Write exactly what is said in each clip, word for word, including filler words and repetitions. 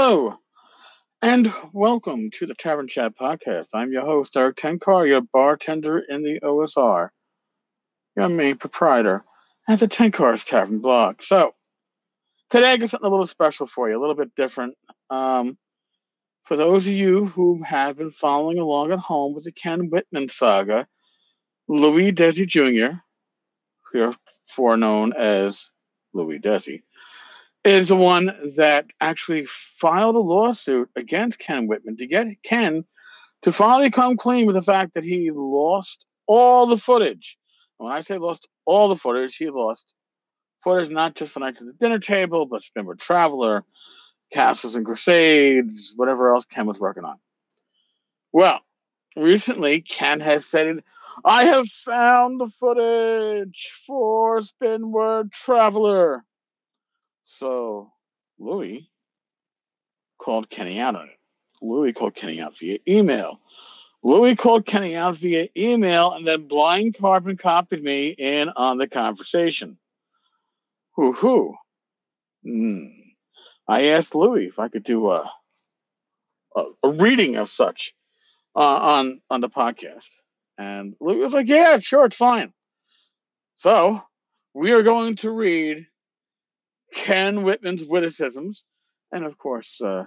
Hello, and welcome to the Tavern Chat podcast. I'm your host, Eric Tenkar, your bartender in the O S R, your main proprietor at the Tenkar's Tavern blog. So, today I got something a little special for you, a little bit different. Um, for those of you who have been following along at home with the Ken Whitman saga, Louis Desi Junior, heretofore known as Louis Desi, is the one that actually filed a lawsuit against Ken Whitman to get Ken to finally come clean with the fact that he lost all the footage. When I say lost all the footage, he lost footage not just for Nights at the Dinner Table, but Spinward Traveler, Castles and Crusades, whatever else Ken was working on. Well, recently, Ken has said, I have found the footage for Spinward Traveler. So, Louis called Kenny out on it. Louis called Kenny out via email. Louis called Kenny out via email and then blind carbon copied me in on the conversation. Hoo hoo. Mm. I asked Louis if I could do a, a, a reading of such uh, on, on the podcast. And Louis was like, yeah, sure, it's fine. So we are going to read Ken Whitman's witticisms. And of course, uh,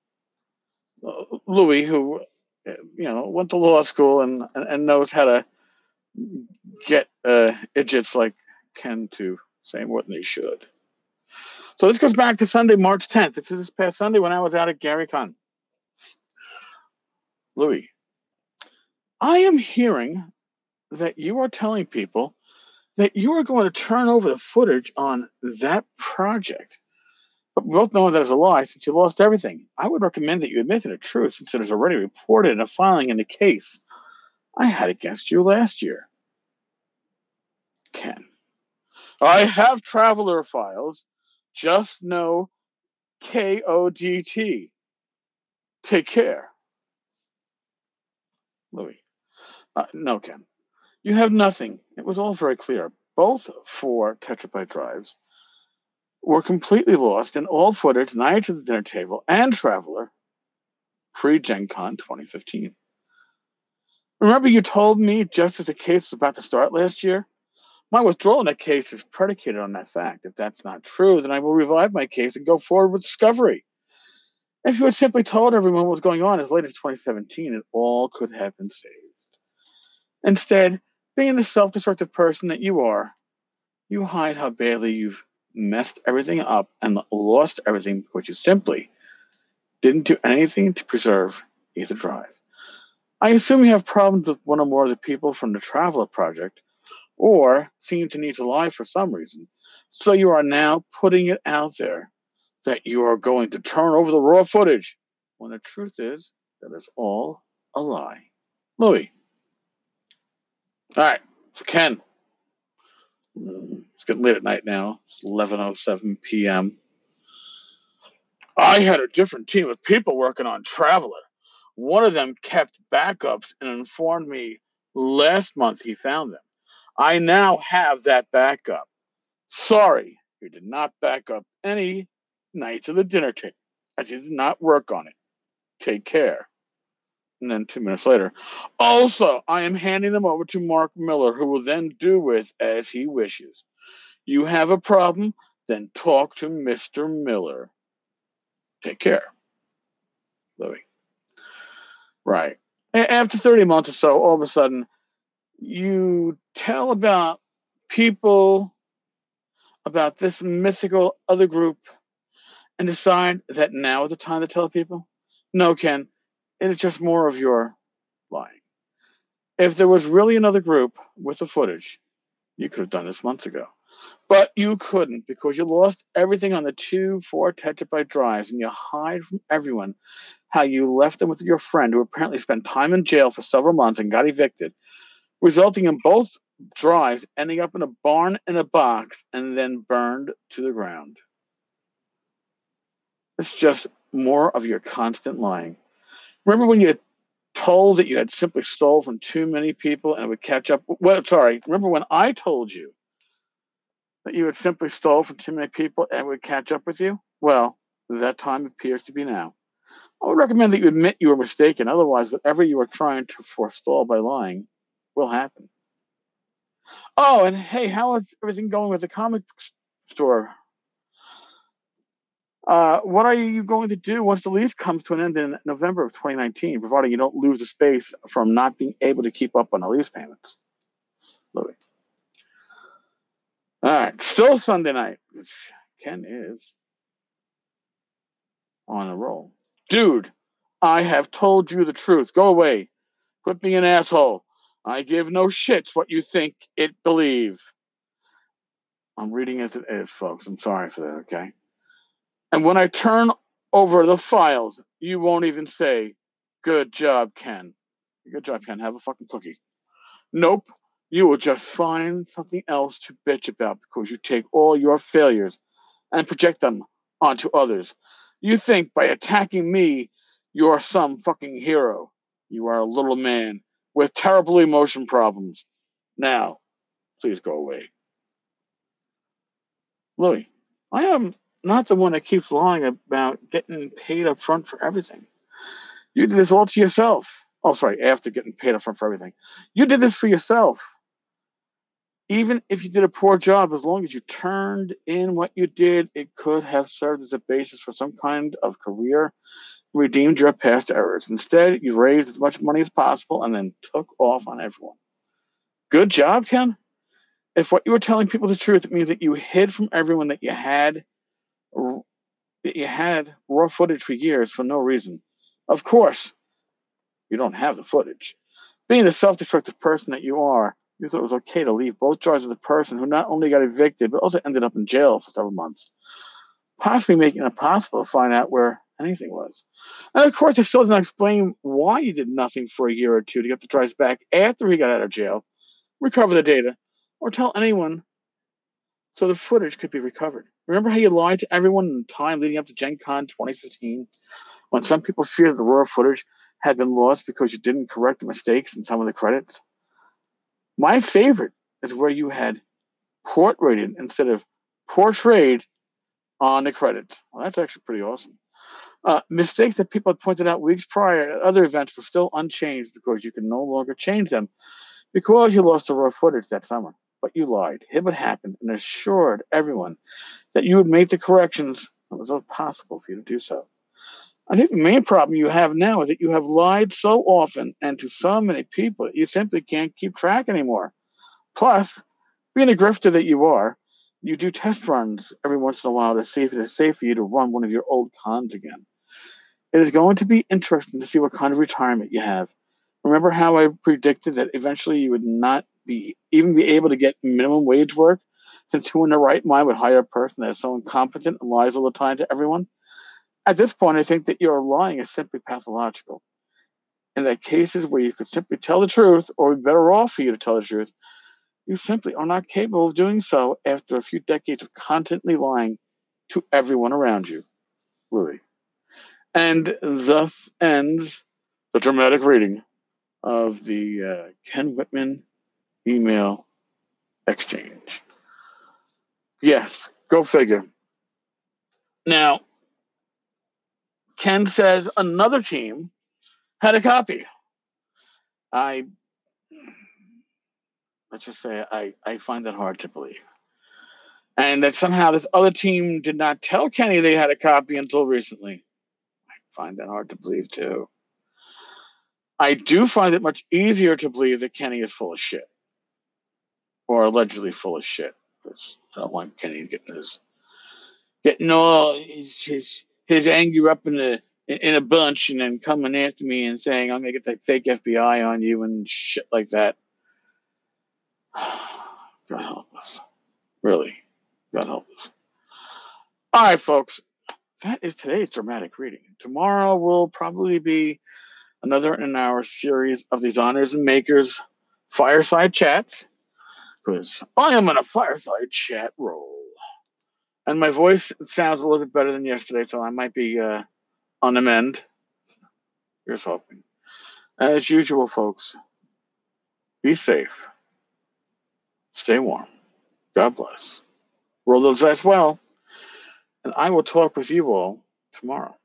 Louis, who you know went to law school and, and, and knows how to get uh, idiots like Ken to say more than they should. So this goes back to Sunday, March tenth. This is this past Sunday when I was out at GaryCon. Louis, I am hearing that you are telling people that you are going to turn over the footage on that project. But we both know that is a lie since you lost everything. I would recommend that you admit to the truth since it is already reported in a filing in the case I had against you last year. Ken, I have traveler files. Just know K O D T. Take care. Louis, uh, no, Ken. You have nothing. It was all very clear. Both four Tetrabyte drives were completely lost in all footage, Nights at the Dinner Table and Traveler, pre-Gen Con twenty fifteen. Remember you told me just as the case was about to start last year? My withdrawal in that case is predicated on that fact. If that's not true, then I will revive my case and go forward with discovery. If you had simply told everyone what was going on as late as twenty seventeen, it all could have been saved. Instead, being the self-destructive person that you are, you hide how badly you've messed everything up and lost everything because you simply didn't do anything to preserve either drive. I assume you have problems with one or more of the people from the Traveler Project, or seem to need to lie for some reason. So you are now putting it out there that you are going to turn over the raw footage, when the truth is that it's all a lie. Louis. All right, so Ken. It's getting late at night now. It's eleven oh seven p.m. I had a different team of people working on Traveler. One of them kept backups and informed me last month he found them. I now have that backup. Sorry, you did not back up any Nights of the Dinner Table, as you did not work on it. Take care. And then two minutes later, also, I am handing them over to Mark Miller, who will then do with as he wishes. You have a problem? Then talk to Mister Miller. Take care. Louis. Right. After thirty months or so, all of a sudden, you tell about people, about this mythical other group, and decide that now is the time to tell people? No, Ken, it is just more of your lying. If there was really another group with the footage, you could have done this months ago. But you couldn't because you lost everything on the two four terabyte drives and you hide from everyone how you left them with your friend who apparently spent time in jail for several months and got evicted, resulting in both drives ending up in a barn in a box and then burned to the ground. It's just more of your constant lying. Remember when you told that you had simply stole from too many people and it would catch up? Well, sorry. Remember when I told you that you had simply stole from too many people and it would catch up with you? Well, That time appears to be now. I would recommend that you admit you were mistaken. Otherwise, whatever you are trying to forestall by lying will happen. Oh, and hey, how is everything going with the comic store? Uh, what are you going to do once the lease comes to an end in November of twenty nineteen, providing you don't lose the space from not being able to keep up on the lease payments? Louis. All right, still Sunday night. Ken is on a roll. Dude, I have told you the truth. Go away. Quit being an asshole. I give no shits what you think it believe. I'm reading as it is, folks. I'm sorry for that, okay? And when I turn over the files, you won't even say, good job, Ken. Good job, Ken. Have a fucking cookie. Nope. You will just find something else to bitch about because you take all your failures and project them onto others. You think by attacking me, you're some fucking hero. You are a little man with terrible emotion problems. Now, please go away. Louis, I am not the one that keeps lying about getting paid up front for everything. You did this all to yourself. Oh, sorry, after getting paid up front for everything. You did this for yourself. Even if you did a poor job, as long as you turned in what you did, it could have served as a basis for some kind of career, redeemed your past errors. Instead, you raised as much money as possible and then took off on everyone. Good job, Ken. If what you were telling people the truth, it means that you hid from everyone that you had that you had raw footage for years for no reason. Of course, you don't have the footage. Being the self-destructive person that you are, you thought it was okay to leave both jars with the person who not only got evicted, but also ended up in jail for several months, possibly making it impossible to find out where anything was. And of course, it still doesn't explain why you did nothing for a year or two to get the drives back after he got out of jail, recover the data, or tell anyone so the footage could be recovered. Remember how you lied to everyone in the time leading up to Gen Con twenty fifteen, when some people feared the raw footage had been lost because you didn't correct the mistakes in some of the credits? My favorite is where you had port rated instead of portrayed on the credits. Well, that's actually pretty awesome. Uh, mistakes that people had pointed out weeks prior at other events were still unchanged because you can no longer change them because you lost the raw footage that summer. But you lied, hid what happened, and assured everyone that you would make the corrections it was possible for you to do so. I think the main problem you have now is that you have lied so often and to so many people that you simply can't keep track anymore. Plus, being a grifter that you are, you do test runs every once in a while to see if it is safe for you to run one of your old cons again. It is going to be interesting to see what kind of retirement you have. Remember how I predicted that eventually you would not be even be able to get minimum wage work, since who in their right mind would hire a person that is so incompetent and lies all the time to everyone? At this point, I think that your lying is simply pathological. In the cases where you could simply tell the truth, or be better off for you to tell the truth, you simply are not capable of doing so after a few decades of constantly lying to everyone around you. Louis. And thus ends the dramatic reading of the uh, Ken Whitman email exchange. Yes, go figure. Now, Ken says another team had a copy. I, let's just say, I, I find that hard to believe. And that somehow this other team did not tell Kenny they had a copy until recently. I find that hard to believe, too. I do find it much easier to believe that Kenny is full of shit. Or allegedly full of shit. Because I don't want Kenny getting his getting all his his, his anger up in a in a bunch and then coming after me and saying I'm gonna get that fake F B I on you and shit like that. God help us. Really. God help us. All right, folks. That is today's dramatic reading. Tomorrow will probably be another in our series of these honors and makers fireside chats. Because I am in a fireside chat role. And my voice sounds a little bit better than yesterday, so I might be uh, on the mend. Here's hoping. As usual, folks, be safe. Stay warm. God bless. Roll those dice well. And I will talk with you all tomorrow.